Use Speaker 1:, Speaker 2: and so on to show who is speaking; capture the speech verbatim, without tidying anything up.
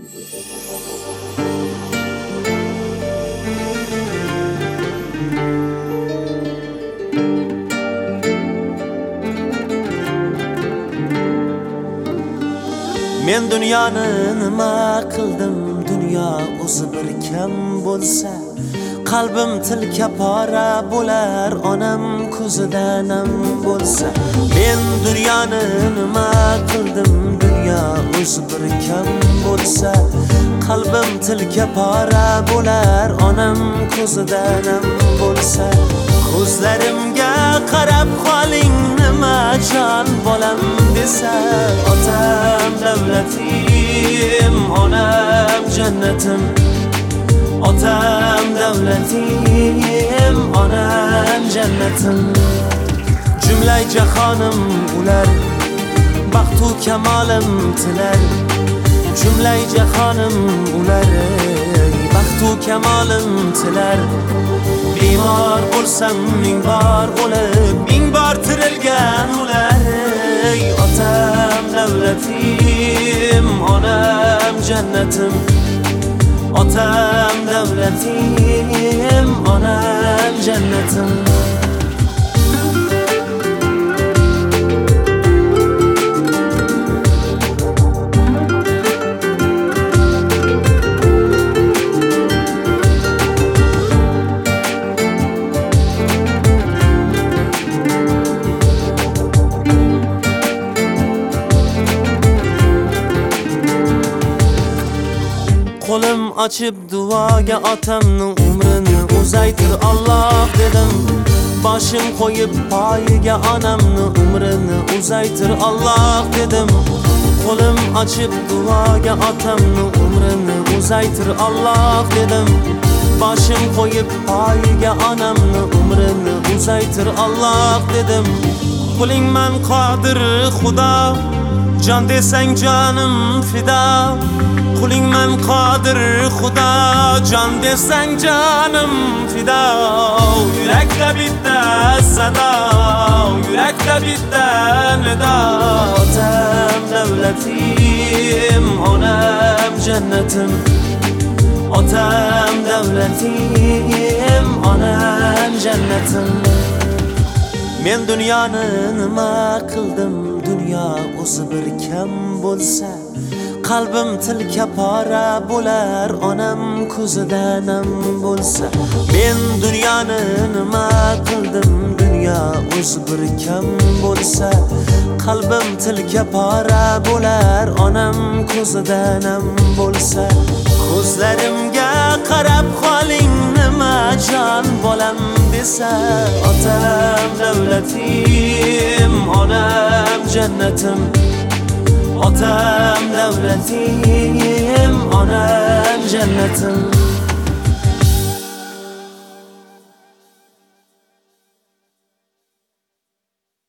Speaker 1: Men dunyoni nima qildim, dunyo o'zi bir kam bo'lsa, qalbim tilka pora bo'lar, onam ko'zida nam bo'lsa. Men dunyoni nima qildim, dunyo o'zi bir kam bo'lsa, qalbim tilka pora bo'lar, onam ko'zida nam bo'lsa. Ko'zlarimga qarab qoling, nima jon bolam desa, otam davlatim, onam jannatim. Otam davlatim, onam jannatim. Jumlay jahonim ular, baxtu kamolim tilar. Jumlay jahonim ular, baxtu kamolim tilar. Bemor bo'lsam ming bor o'lib, ming bor tirilgan ular. Otam davlatim, onam jannatim. Otam davlatim, onam jannatim. Qo'lim ochib duoga otamning umrini uzaytir Alloh dedim. Boshim qo'yib poyiga onamning umrini uzaytir Alloh dedim. Qo'lim ochib duoga otamning umrini uzaytir Alloh dedim. Boshim qo'yib poyiga onamning umrini uzaytir Alloh dedim. Qulingman qodir Xudo, jon desang jonim fido. Qulingman qodir Xudo, jon desang jonim fido. Yurakda bitta sado, yurakda bitta nido. Otam davlatim, onam jannatim. Otam davlatim, onam jannatim. Men dunyoni nima qildim, dunyo o'zi bir kam bo'lsa, qalbim tilka pora bo'lar, onam ko'zida nam bo'lsa. Men dunyoni nima qildim, dunyo o'zi bir kam bo'lsa, qalbim tilka pora bo'lar, onam ko'zida nam bo'lsa. Ko'zlarimga qarab qoling, nima jon bolam desa, otam davlatim, onam jannatim. Otam davlatim, onam jannatim.